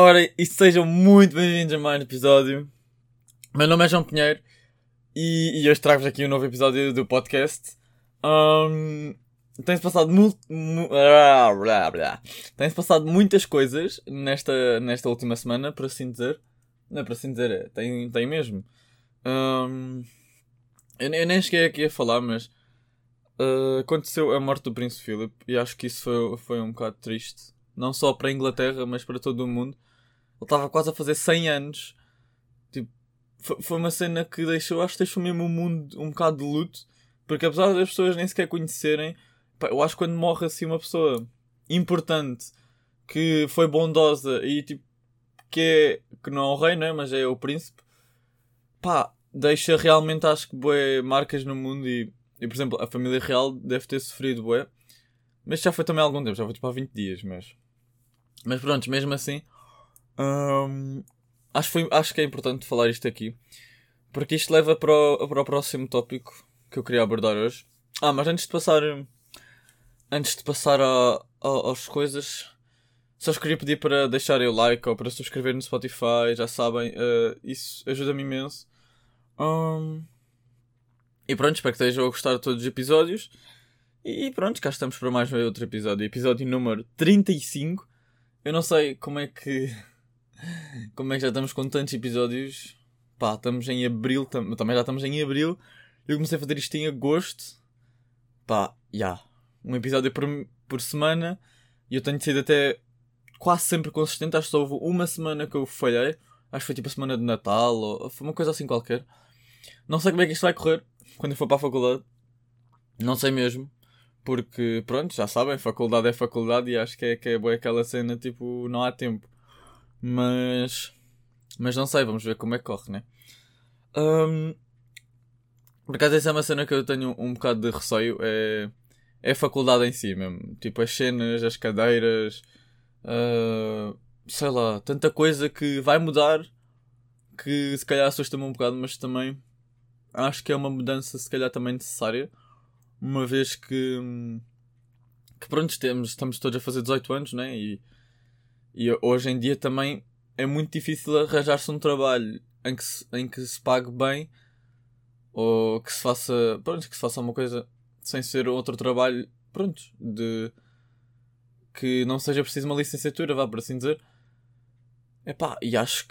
Ora, e sejam muito bem-vindos a mais um episódio. Meu nome é João Pinheiro e hoje trago-vos aqui um novo episódio do podcast. Tem-se passado Tem-se passado muitas coisas nesta última semana, por assim dizer. Não é por assim dizer, tem mesmo. Eu nem cheguei aqui a falar, mas aconteceu a morte do Príncipe Philip e acho que isso foi um bocado triste. Não só para a Inglaterra, mas para todo o mundo. Ele estava quase a fazer 100 anos. Tipo, foi uma cena que acho que deixou mesmo o mundo um bocado de luto. Porque apesar das pessoas nem sequer conhecerem, pá, eu acho que quando morre assim uma pessoa importante, que foi bondosa e tipo, que não é o rei, né? Mas é o príncipe, pá, deixa realmente, acho que, bué marcas no mundo e, por exemplo, a família real deve ter sofrido bué. Mas já foi também há algum tempo, já foi tipo há 20 dias, mas pronto, mesmo assim, acho que é importante falar isto aqui, porque isto leva para o próximo tópico que eu queria abordar hoje. Mas antes de passar às coisas, só vos queria pedir para deixarem o like ou para subscrever no Spotify, já sabem, isso ajuda-me imenso. E pronto, espero que estejam a gostar de todos os episódios. E pronto, cá estamos para mais outro episódio. Episódio número 35. Eu não sei como é que já estamos com tantos episódios. Pá, estamos em abril, também já estamos em abril. Eu comecei a fazer isto em agosto. Pá, já. Um episódio por semana. E eu tenho sido até quase sempre consistente. Acho que só houve uma semana que eu falhei. Acho que foi tipo a semana de Natal ou foi uma coisa assim qualquer. Não sei como é que isto vai correr quando eu for para a faculdade. Não sei mesmo. Porque, pronto, já sabem, faculdade é faculdade e acho que é boa aquela cena, tipo, não há tempo. Mas não sei, vamos ver como é que corre, né? Por acaso essa é uma cena que eu tenho um bocado de receio, é a faculdade em si mesmo. Tipo, as cenas, as cadeiras, sei lá, tanta coisa que vai mudar que se calhar assusta-me um bocado, mas também acho que é uma mudança se calhar também necessária. Uma vez que pronto, estamos todos a fazer 18 anos, né? E hoje em dia também é muito difícil arranjar-se um trabalho em que se pague bem ou que se faça uma coisa sem ser outro trabalho, pronto, que não seja preciso uma licenciatura, vá por assim dizer. Epá, e acho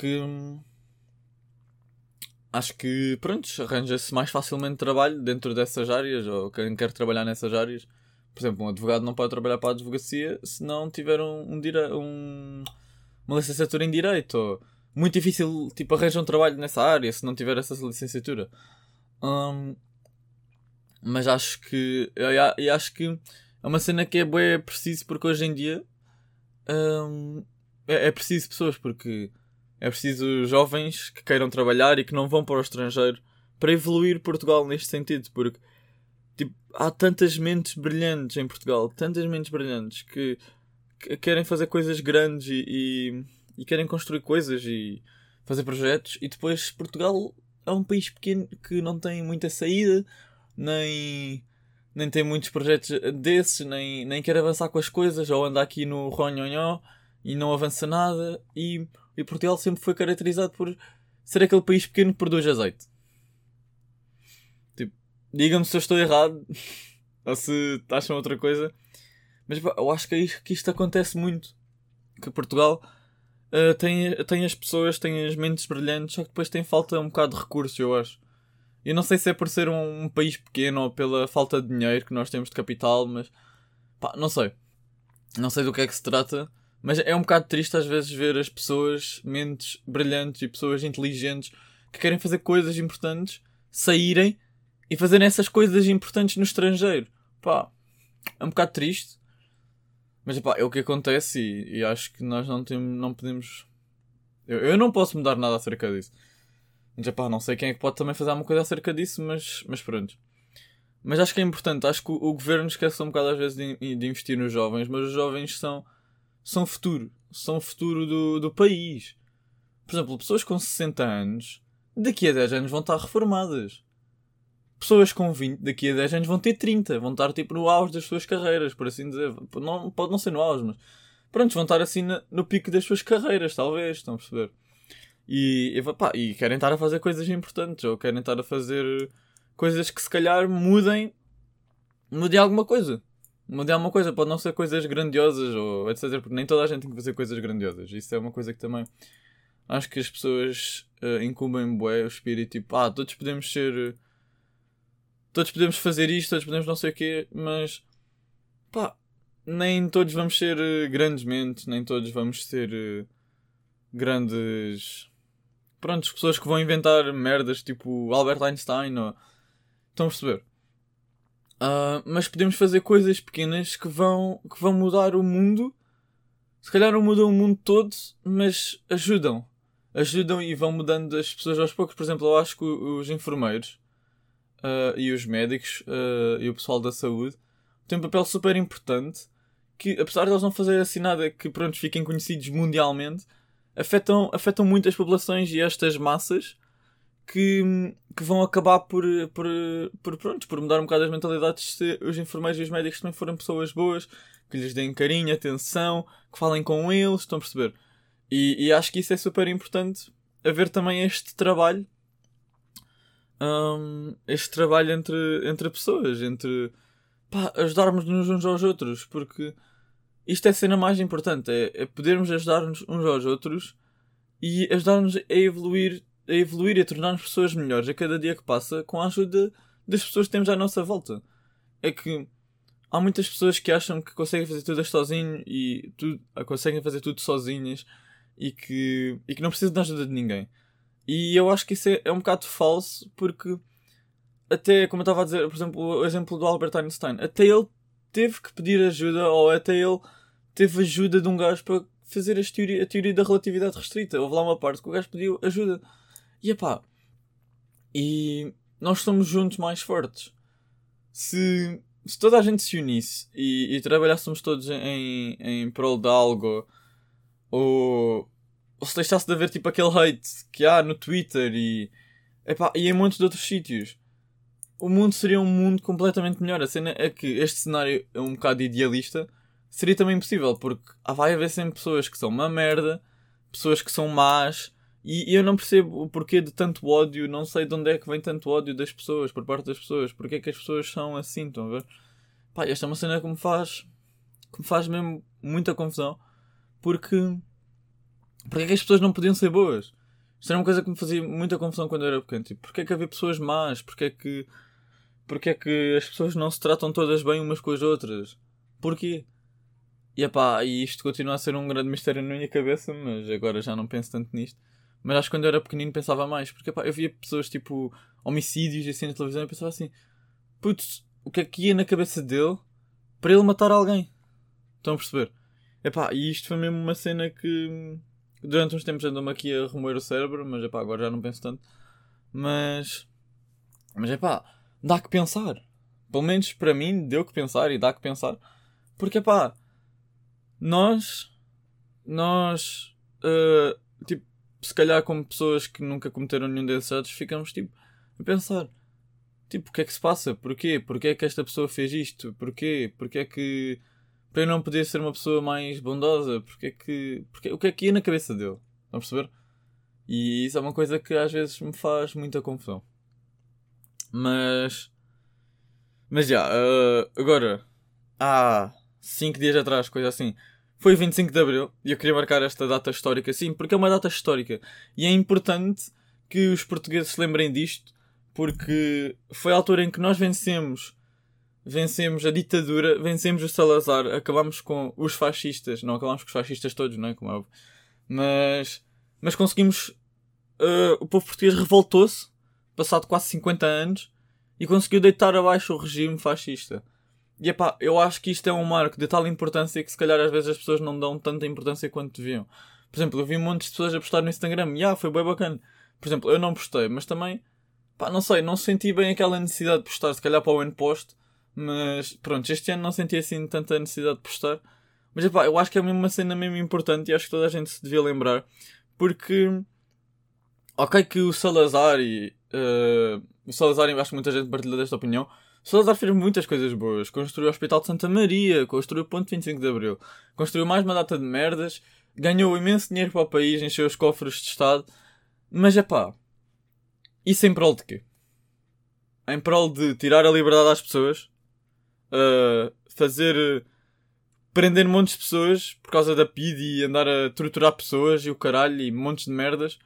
que pronto, arranja-se mais facilmente trabalho dentro dessas áreas, ou quem quer trabalhar nessas áreas. Por exemplo, um advogado não pode trabalhar para a advocacia se não tiver uma licenciatura em Direito. Ou muito difícil, tipo, arranjar um trabalho nessa área se não tiver essa licenciatura. Mas acho que é uma cena que é bué preciso, porque hoje em dia é preciso pessoas, porque é preciso jovens que queiram trabalhar e que não vão para o estrangeiro para evoluir Portugal neste sentido, porque tipo, há tantas mentes brilhantes em Portugal, tantas mentes brilhantes que querem fazer coisas grandes e querem construir coisas e fazer projetos, e depois Portugal é um país pequeno que não tem muita saída, nem tem muitos projetos desses, nem quer avançar com as coisas, ou anda aqui no ronhonhó e não avança nada, e Portugal sempre foi caracterizado por ser aquele país pequeno que produz azeite. Tipo, digam-me se eu estou errado ou se acham outra coisa, mas pá, eu acho que isto acontece muito, que Portugal tem as pessoas, tem as mentes brilhantes, só que depois tem falta um bocado de recursos, eu acho. Eu não sei se é por ser um país pequeno ou pela falta de dinheiro que nós temos de capital, mas pá, não sei. Não sei do que é que se trata, mas é um bocado triste às vezes ver as pessoas, mentes brilhantes e pessoas inteligentes que querem fazer coisas importantes, saírem e fazerem essas coisas importantes no estrangeiro. Pá, é um bocado triste. Mas pá, é o que acontece e acho que nós não podemos... Eu não posso mudar nada acerca disso. Mas pá, não sei quem é que pode também fazer alguma coisa acerca disso, mas pronto. Mas acho que é importante, acho que o governo esquece um bocado às vezes de investir nos jovens, mas os jovens são futuro. São o futuro do país. Por exemplo, pessoas com 60 anos, daqui a 10 anos vão estar reformadas. Pessoas com 20, daqui a 10 anos vão ter 30. Vão estar tipo no auge das suas carreiras, por assim dizer. Pode não ser no auge, mas pronto, vão estar assim no pico das suas carreiras, talvez, estão a perceber? E querem estar a fazer coisas importantes, ou querem estar a fazer coisas que se calhar mudem alguma coisa. Mudem alguma coisa, pode não ser coisas grandiosas, ou etc, porque nem toda a gente tem que fazer coisas grandiosas. Isso é uma coisa que também acho que as pessoas incumbem bué o espírito, tipo, todos podemos ser... Todos podemos fazer isto, todos podemos não sei o quê, mas... Pá, nem todos vamos ser grandes mentes, nem todos vamos ser grandes... Prontos, pessoas que vão inventar merdas, tipo Albert Einstein, ou... Estão a perceber? Mas podemos fazer coisas pequenas que vão mudar o mundo. Se calhar não mudam o mundo todo, mas ajudam. Ajudam e vão mudando as pessoas aos poucos. Por exemplo, eu acho que os enfermeiros e os médicos e o pessoal da saúde têm um papel super importante que, apesar de eles não fazerem assim nada que, pronto, fiquem conhecidos mundialmente, afetam muitas populações e estas massas que vão acabar por mudar um bocado as mentalidades se os enfermeiros e os médicos também forem pessoas boas, que lhes deem carinho, atenção, que falem com eles, estão a perceber? E acho que isso é super importante, haver também este trabalho entre pessoas, ajudarmos-nos uns aos outros, porque isto é a cena mais importante, é podermos ajudar-nos uns aos outros e ajudar-nos a evoluir e a tornar-nos pessoas melhores a cada dia que passa com a ajuda das pessoas que temos à nossa volta. É que há muitas pessoas que acham que conseguem fazer tudo sozinho e conseguem fazer tudo sozinhas e que não precisam da ajuda de ninguém. E eu acho que isso é um bocado falso, porque até, como eu estava a dizer, por exemplo, o exemplo do Albert Einstein, até ele teve que pedir ajuda, ou até ele teve ajuda de um gajo para fazer a teoria da relatividade restrita. Houve lá uma parte que o gajo pediu ajuda. E nós somos juntos mais fortes. Se toda a gente se unisse e trabalhássemos todos em prol de algo, ou se deixasse de haver tipo aquele hate que há no Twitter e em muitos de outros sítios, o mundo seria um mundo completamente melhor. A cena é que este cenário é um bocado idealista, seria também impossível, porque vai haver sempre pessoas que são uma merda, pessoas que são más, e eu não percebo o porquê de tanto ódio, não sei de onde é que vem tanto ódio das pessoas, por parte das pessoas, porque é que as pessoas são assim, estão a ver? Esta é uma cena que me faz mesmo muita confusão, porque é que as pessoas não podiam ser boas? Isto era uma coisa que me fazia muita confusão quando eu era pequeno, tipo, porque é que havia pessoas más, porque é que as pessoas não se tratam todas bem umas com as outras? Porquê? E isto continua a ser um grande mistério na minha cabeça, mas agora já não penso tanto nisto. Mas acho que quando eu era pequenino pensava mais, porque eu via pessoas tipo homicídios e assim na televisão e pensava assim, putz, o que é que ia na cabeça dele para ele matar alguém? Estão a perceber? E isto foi mesmo uma cena que durante uns tempos andou-me aqui a remoer o cérebro, mas agora já não penso tanto. Mas dá que pensar. Pelo menos para mim deu que pensar e dá que pensar. Porque nós tipo, se calhar como pessoas que nunca cometeram nenhum desses atos, ficamos tipo a pensar, tipo, o que é que se passa? Porquê? Porquê é que esta pessoa fez isto? Porquê? Porquê é que para eu não poder ser uma pessoa mais bondosa? O que é que ia na cabeça dele? Estão a perceber? E isso é uma coisa que às vezes me faz muita confusão. Mas agora há 5 dias atrás, coisa assim, foi 25 de Abril e eu queria marcar esta data histórica, sim, porque é uma data histórica e é importante que os portugueses se lembrem disto, porque foi a altura em que nós vencemos a ditadura, vencemos o Salazar, acabámos com os fascistas, não acabámos com os fascistas todos, não é? Como é óbvio. Mas conseguimos, o povo português revoltou-se, passado quase 50 anos, e conseguiu deitar abaixo o regime fascista. E eu acho que isto é um marco de tal importância que se calhar às vezes as pessoas não dão tanta importância quanto deviam. Por exemplo, eu vi um monte de pessoas a postar no Instagram e foi bem bacana. Por exemplo, eu não postei, mas também, não sei, não senti bem aquela necessidade de postar, se calhar para o ano posto, mas pronto, este ano não senti assim tanta necessidade de postar. Mas eu acho que é mesmo uma cena mesmo importante e acho que toda a gente se devia lembrar, porque ok que o Salazar e o Salazar, eu acho que muita gente partilha desta opinião. O Salazar fez muitas coisas boas. Construiu o Hospital de Santa Maria, construiu o Ponto 25 de Abril, construiu mais uma data de merdas, ganhou imenso dinheiro para o país, encheu os cofres de Estado. Mas é pá, isso em prol de quê? Em prol de tirar a liberdade às pessoas, prender montes de pessoas por causa da PID e andar a torturar pessoas e o caralho e montes de merdas.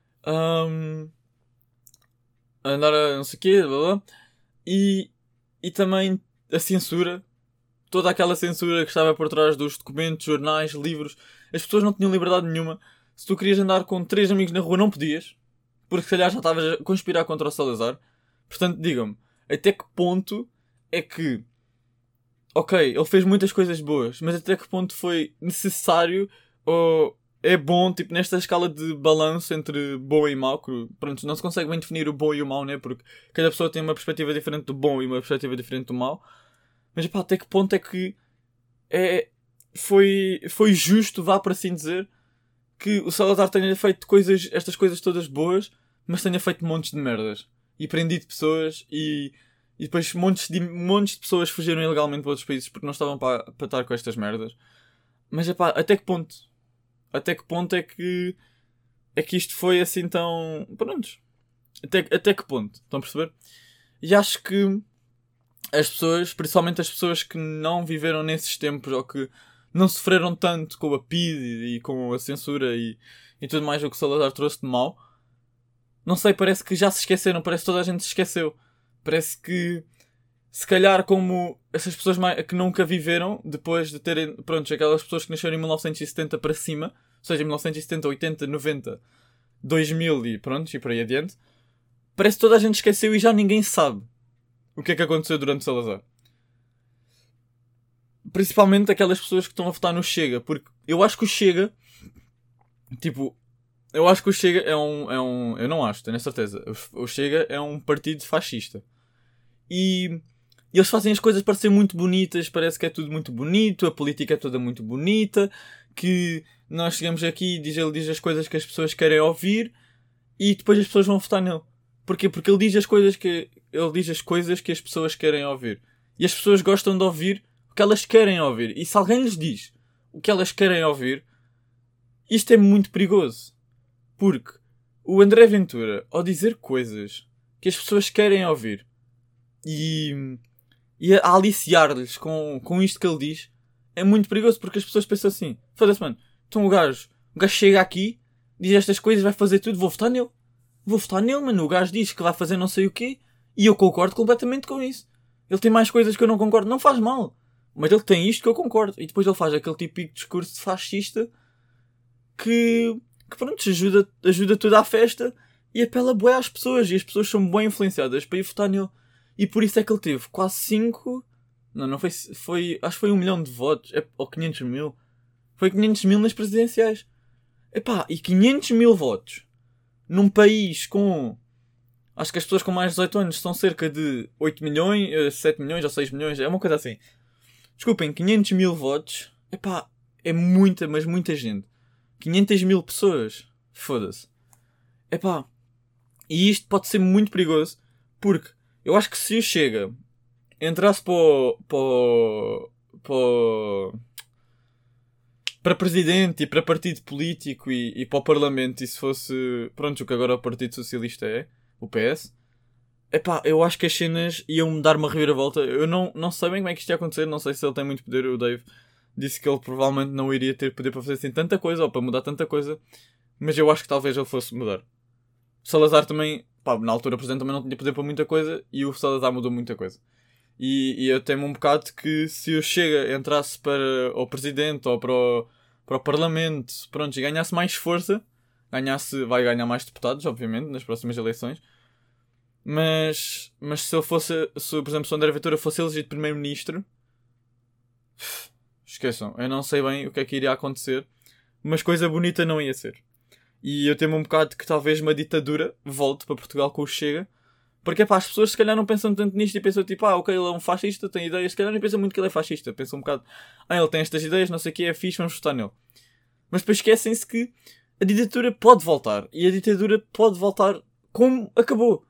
Andar a não sei o quê, blá blá. E também a censura. Toda aquela censura que estava por trás dos documentos, jornais, livros. As pessoas não tinham liberdade nenhuma. Se tu querias andar com 3 amigos na rua, não podias. Porque se calhar já estavas a conspirar contra o Salazar. Portanto, digam-me, até que ponto é que... Ok, ele fez muitas coisas boas, mas até que ponto foi necessário ou é bom, tipo, nesta escala de balanço entre bom e mau, que, pronto, não se consegue bem definir o bom e o mau, né? Porque cada pessoa tem uma perspectiva diferente do bom e uma perspectiva diferente do mau. Mas, pá, até que ponto é que foi justo, vá por assim dizer, que o Salazar tenha feito estas coisas todas boas, mas tenha feito montes de merdas. E prendido pessoas e depois montes de pessoas fugiram ilegalmente para outros países porque não estavam para estar com estas merdas. Mas, pá, até que ponto? Até que ponto é que isto foi assim tão... Prontos. Até que ponto? Estão a perceber? E acho que as pessoas, principalmente as pessoas que não viveram nesses tempos ou que não sofreram tanto com a PID e com a censura e tudo mais o que o Salazar trouxe de mau, não sei, parece que já se esqueceram, parece que toda a gente se esqueceu. Parece que, se calhar, como essas pessoas que nunca viveram, depois de terem, pronto, aquelas pessoas que nasceram em 1970 para cima, ou seja, 1970, 80, 90, 2000 e pronto, e por aí adiante, parece que toda a gente esqueceu e já ninguém sabe o que é que aconteceu durante Salazar. Principalmente aquelas pessoas que estão a votar no Chega, porque eu acho que o Chega, eu acho que o Chega eu não acho, tenho a certeza, o Chega é um partido fascista. E eles fazem as coisas parecer muito bonitas, parece que é tudo muito bonito, a política é toda muito bonita, que nós chegamos aqui e ele diz as coisas que as pessoas querem ouvir e depois as pessoas vão votar nele. Porquê? Porque ele diz as coisas que as pessoas querem ouvir. E as pessoas gostam de ouvir o que elas querem ouvir. E se alguém lhes diz o que elas querem ouvir, isto é muito perigoso. Porque o André Ventura, ao dizer coisas que as pessoas querem ouvir e a aliciar-lhes com isto que ele diz, é muito perigoso porque as pessoas pensam assim: foda-se, mano, então o gajo chega aqui, diz estas coisas, vai fazer tudo, vou votar nele, mano. O gajo diz que vai fazer não sei o quê e eu concordo completamente com isso. Ele tem mais coisas que eu não concordo, não faz mal, mas ele tem isto que eu concordo. E depois ele faz aquele típico discurso fascista que pronto, ajuda toda a festa e apela bué às pessoas. E as pessoas são bem influenciadas para ir votar nele. E por isso é que ele teve quase 5... Não foi... Acho que foi 1 milhão de votos. Ou 500 mil. Foi 500 mil nas presidenciais. Epá, e 500 mil votos num país com... Acho que as pessoas com mais de 18 anos são cerca de 8 milhões, 7 milhões ou 6 milhões. É uma coisa assim. Desculpem, 500 mil votos. Epá, é muita, mas muita gente. 500 mil pessoas. Foda-se. Epá. E isto pode ser muito perigoso. Porque eu acho que se o Chega entrasse para presidente e para partido político e para o parlamento, e se fosse, pronto, o que agora o Partido Socialista é, o PS, epá, eu acho que as cenas iam dar uma reviravolta. Eu não sei bem como é que isto ia acontecer, não sei se ele tem muito poder. O Dave disse que ele provavelmente não iria ter poder para fazer assim tanta coisa ou para mudar tanta coisa, mas eu acho que talvez ele fosse mudar. O Salazar também, pá, na altura o presidente também não tinha poder para muita coisa e o Salazar mudou muita coisa. E eu temo um bocado que se o Chega entrasse para o presidente ou para o parlamento, pronto, e ganhasse mais força, vai ganhar mais deputados, obviamente, nas próximas eleições. Mas se ele fosse, por exemplo, se o André Ventura fosse elegido primeiro-ministro, esqueçam, eu não sei bem o que é que iria acontecer, mas coisa bonita não ia ser. E eu temo um bocado que talvez uma ditadura volte para Portugal com o Chega, porque pá, as pessoas se calhar não pensam tanto nisto e pensam tipo, ok, ele é um fascista, tem ideias, se calhar nem pensam muito que ele é fascista, pensam um bocado, ele tem estas ideias, não sei o que, é fixe, vamos votar nele. Mas depois esquecem-se que a ditadura pode voltar, e a ditadura pode voltar como acabou.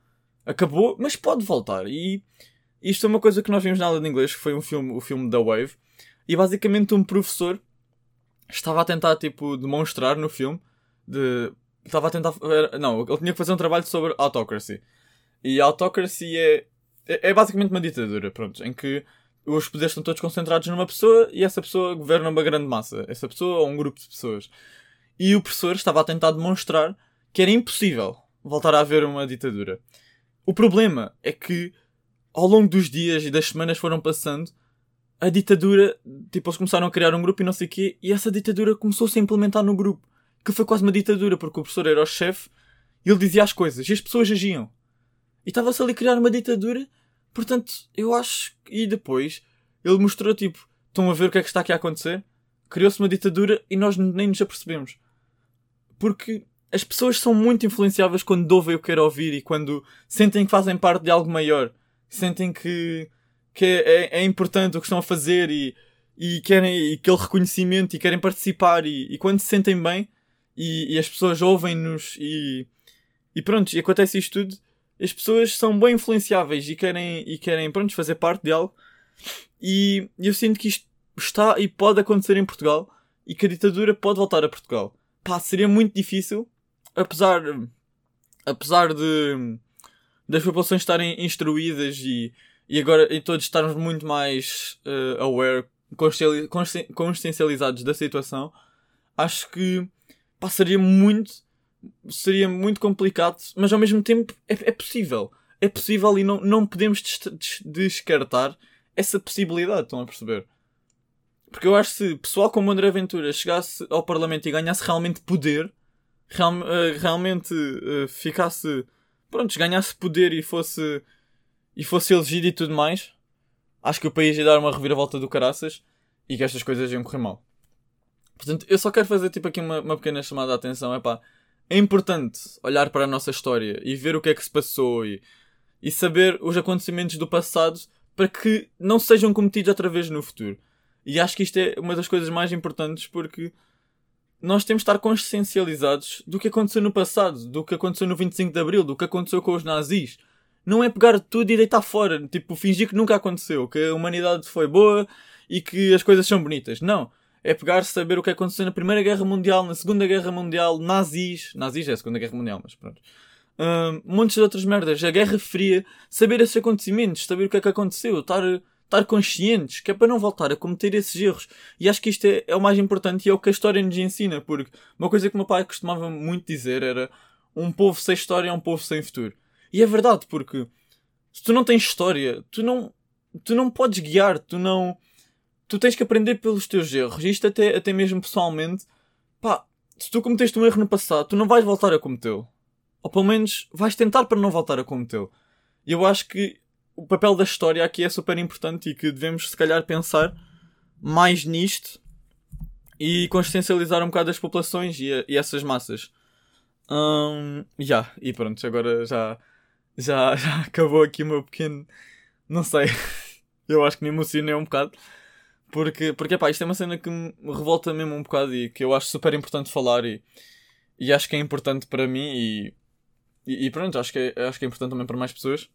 Acabou, mas pode voltar. E isto é uma coisa que nós vimos na aula de inglês, que foi o filme da Wave. E basicamente um professor estava a tentar, tipo, demonstrar no filme estava a tentar... Não, ele tinha que fazer um trabalho sobre autocracy. E a autocracy é basicamente uma ditadura, pronto, em que os poderes estão todos concentrados numa pessoa e essa pessoa governa uma grande massa. Essa pessoa ou um grupo de pessoas. E o professor estava a tentar demonstrar que era impossível voltar a haver uma ditadura. O problema é que ao longo dos dias e das semanas foram passando, a ditadura, tipo, eles começaram a criar um grupo e não sei o quê, e essa ditadura começou-se a implementar no grupo. Que foi quase uma ditadura, porque o professor era o chefe e ele dizia as coisas e as pessoas agiam. E estava-se ali a criar uma ditadura. Portanto, eu acho... E depois, ele mostrou, tipo... Estão a ver o que é que está aqui a acontecer? Criou-se uma ditadura e nós nem nos apercebemos. Porque as pessoas são muito influenciáveis quando ouvem o que querem ouvir e quando sentem que fazem parte de algo maior. Sentem que é importante o que estão a fazer e querem aquele reconhecimento e querem participar. E quando se sentem bem e as pessoas ouvem-nos e pronto, e acontece isto tudo... As pessoas são bem influenciáveis e querem pronto, fazer parte de algo. E eu sinto que isto está e pode acontecer em Portugal. E que a ditadura pode voltar a Portugal. Pá, seria muito difícil. Apesar das populações estarem instruídas e agora e todos estarmos muito mais aware, consciencializados da situação. Acho que pá, seria muito complicado, mas ao mesmo tempo é possível. É possível e não podemos descartar essa possibilidade, estão a perceber? Porque eu acho que se pessoal como André Ventura chegasse ao Parlamento e ganhasse realmente poder, realmente ficasse, pronto, ganhasse poder e fosse elegido e tudo mais, acho que o país ia dar uma reviravolta do caraças e que estas coisas iam correr mal. Portanto, eu só quero fazer tipo aqui uma pequena chamada de atenção, é importante olhar para a nossa história e ver o que é que se passou e saber os acontecimentos do passado para que não sejam cometidos outra vez no futuro. E acho que isto é uma das coisas mais importantes porque nós temos de estar consciencializados do que aconteceu no passado, do que aconteceu no 25 de Abril, do que aconteceu com os nazis. Não é pegar tudo e deitar fora, tipo, fingir que nunca aconteceu, que a humanidade foi boa e que as coisas são bonitas. Não. É pegar, saber o que aconteceu na Primeira Guerra Mundial, na Segunda Guerra Mundial, nazis é a Segunda Guerra Mundial, mas pronto. Montes de outras merdas, a Guerra Fria, saber esses acontecimentos, saber o que é que aconteceu, estar conscientes, que é para não voltar a cometer esses erros. E acho que isto é o mais importante e é o que a história nos ensina, porque uma coisa que o meu pai costumava muito dizer era: um povo sem história é um povo sem futuro. E é verdade, porque se tu não tens história, tu não podes guiar, tu tens que aprender pelos teus erros. E isto até mesmo pessoalmente, pá, se tu cometeste um erro no passado, tu não vais voltar a cometê-lo. Ou pelo menos vais tentar para não voltar a cometê-lo. E eu acho que o papel da história aqui é super importante e que devemos se calhar pensar mais nisto e consciencializar um bocado as populações e essas massas. E pronto, agora já acabou aqui o meu pequeno... Não sei. Eu acho que me emocionei um bocado. Porque pá, isto é uma cena que me revolta mesmo um bocado e que eu acho super importante falar e acho que é importante para mim e pronto, acho que é importante também para mais pessoas.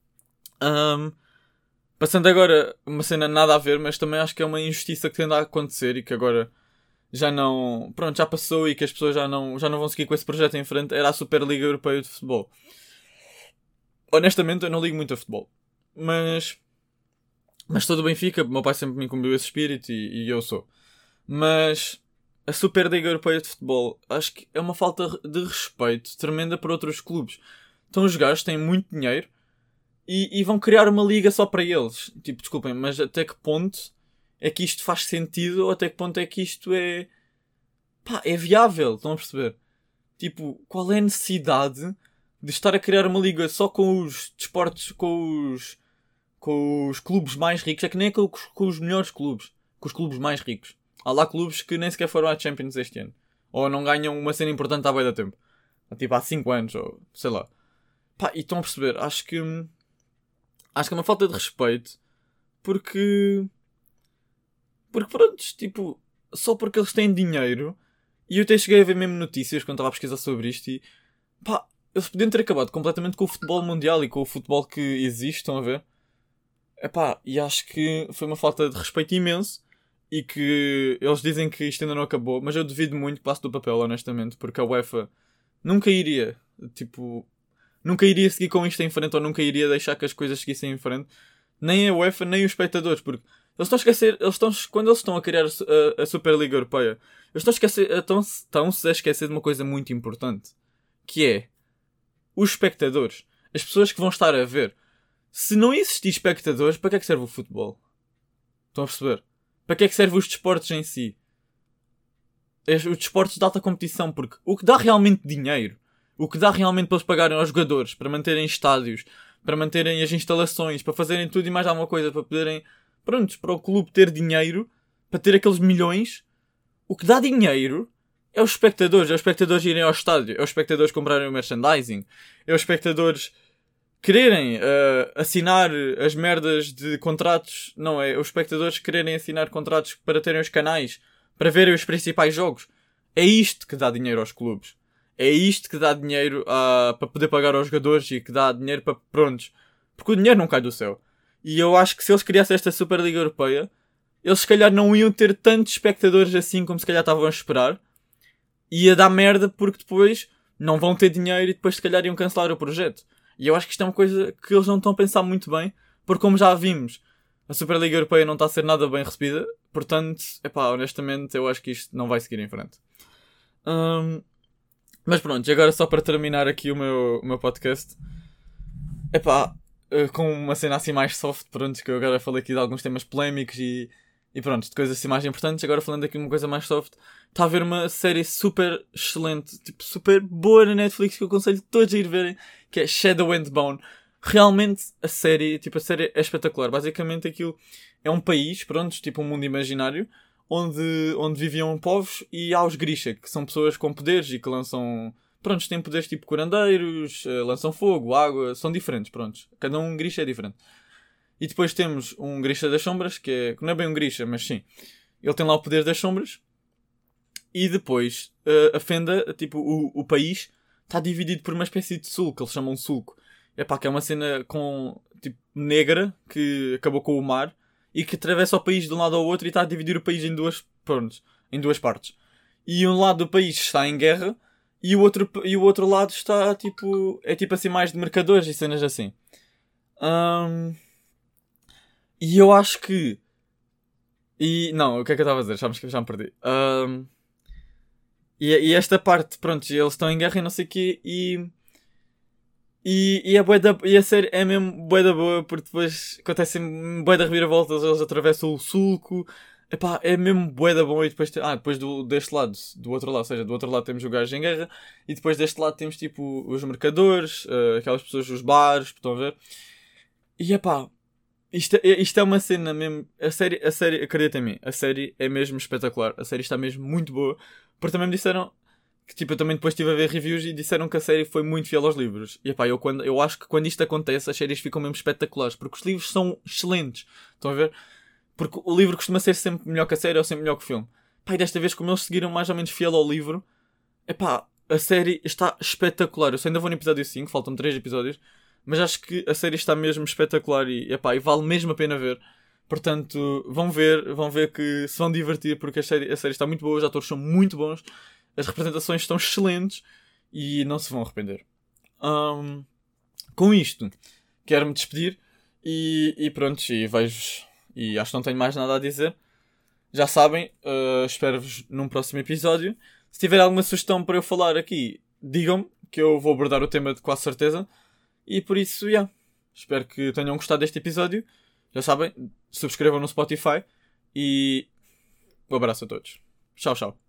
Passando agora uma cena nada a ver, mas também acho que é uma injustiça que tende a acontecer e que agora já não... Pronto, já passou e que as pessoas já não vão seguir com esse projeto em frente. Era a Superliga Europeia de Futebol. Honestamente, eu não ligo muito a futebol. Mas sou do Benfica, meu pai sempre me incumbiu esse espírito e eu sou. Mas a Superliga Europeia de Futebol acho que é uma falta de respeito tremenda para outros clubes. Então os gajos têm muito dinheiro e vão criar uma liga só para eles. Tipo, desculpem, mas até que ponto é que isto faz sentido ou até que ponto é que isto é viável? Estão a perceber? Tipo, qual é a necessidade de estar a criar uma liga só com os desportos, com os clubes mais ricos? É que nem é com os melhores clubes, com os clubes mais ricos. Há lá clubes que nem sequer foram à Champions este ano. Ou não ganham uma cena importante há bué da tempo. Tipo, há 5 anos, ou sei lá. E estão a perceber? Acho que é uma falta de respeito. Porque pronto, tipo, só porque eles têm dinheiro. E eu até cheguei a ver mesmo notícias quando estava a pesquisar sobre isto e eles podiam ter acabado completamente com o futebol mundial e com o futebol que existe, estão a ver? Epá, e acho que foi uma falta de respeito imenso e que eles dizem que isto ainda não acabou, mas eu duvido muito que passe do papel, honestamente, porque a UEFA nunca iria, tipo, nunca iria seguir com isto em frente ou nunca iria deixar que as coisas seguissem em frente. Nem a UEFA, nem os espectadores, porque eles estão a esquecer, quando eles estão a criar a Superliga Europeia, eles estão-se a esquecer de uma coisa muito importante, que é os espectadores, as pessoas que vão estar a ver. Se não existir espectadores, para que é que serve o futebol? Estão a perceber? Para que é que servem os desportos em si? Os desportos de alta competição, porque o que dá realmente dinheiro, o que dá realmente para eles pagarem aos jogadores, para manterem estádios, para manterem as instalações, para fazerem tudo e mais alguma coisa, para poderem, pronto, para o clube ter dinheiro, para ter aqueles milhões, o que dá dinheiro é os espectadores irem ao estádio, é os espectadores comprarem o merchandising, é os espectadores quererem assinar as merdas de contratos, não é? Os espectadores quererem assinar contratos para terem os canais, para verem os principais jogos. É isto que dá dinheiro aos clubes. É isto que dá dinheiro para poder pagar aos jogadores e que dá dinheiro para prontos. Porque o dinheiro não cai do céu. E eu acho que se eles criassem esta Superliga Europeia, eles se calhar não iam ter tantos espectadores assim como se calhar estavam a esperar. Ia dar merda porque depois não vão ter dinheiro e depois se calhar iam cancelar o projeto. E eu acho que isto é uma coisa que eles não estão a pensar muito bem, porque como já vimos, a Superliga Europeia não está a ser nada bem recebida, portanto, honestamente, eu acho que isto não vai seguir em frente. Mas pronto, e agora só para terminar aqui o meu podcast, com uma cena assim mais soft, pronto, que eu agora falei aqui de alguns temas polémicos e pronto, de coisas assim mais importantes, agora falando aqui de uma coisa mais soft, está a haver uma série super excelente, tipo, super boa na Netflix que eu aconselho todos a ir verem, que é Shadow and Bone. Realmente a série é espetacular. Basicamente aquilo é um país, pronto, tipo um mundo imaginário, onde viviam povos e há os Grisha, que são pessoas com poderes e que lançam, pronto, têm poderes tipo curandeiros, lançam fogo, água, são diferentes, pronto. Cada um Grisha é diferente. E depois temos um Grisha das Sombras, que não é bem um Grisha, mas sim, ele tem lá o poder das sombras. E depois, a Fenda, tipo, o país está dividido por uma espécie de sulco, que eles chamam sulco. Que é uma cena com, tipo, negra, que acabou com o mar, e que atravessa o país de um lado ao outro e está a dividir o país em duas partes. E um lado do país está em guerra, e o outro lado está, tipo, é tipo assim mais de mercadores e cenas assim. E eu acho que... Não, o que é que eu estava a dizer? Já me perdi. E esta parte, pronto, eles estão em guerra e não sei o quê, e a série é mesmo bué da boa, porque depois acontecem bué da reviravoltas, eles atravessam o sulco, é mesmo bué da bom, e depois, deste lado, do outro lado, ou seja, do outro lado temos o gajo em guerra, e depois deste lado temos tipo os mercadores, aquelas pessoas dos bares, estão a ver, e isto é uma cena mesmo, a série, acredita em mim, a série é mesmo espetacular, a série está mesmo muito boa, porque também me disseram que, tipo, eu também depois estive a ver reviews e disseram que a série foi muito fiel aos livros. E eu acho que quando isto acontece, as séries ficam mesmo espetaculares, porque os livros são excelentes. Estão a ver? Porque o livro costuma ser sempre melhor que a série ou sempre melhor que o filme. E desta vez, como eles seguiram mais ou menos fiel ao livro, a série está espetacular. Eu só ainda vou no episódio 5, faltam 3 episódios, mas acho que a série está mesmo espetacular e vale mesmo a pena ver. Portanto, vão ver que se vão divertir, porque a série está muito boa, os atores são muito bons, as representações estão excelentes e não se vão arrepender. Com isto, quero-me despedir e pronto, e vejo-vos. E acho que não tenho mais nada a dizer. Já sabem, espero-vos num próximo episódio. Se tiver alguma sugestão para eu falar aqui, digam-me, que eu vou abordar o tema de quase certeza. E por isso, espero que tenham gostado deste episódio. Já sabem, subscrevam no Spotify e um abraço a todos. Tchau, tchau.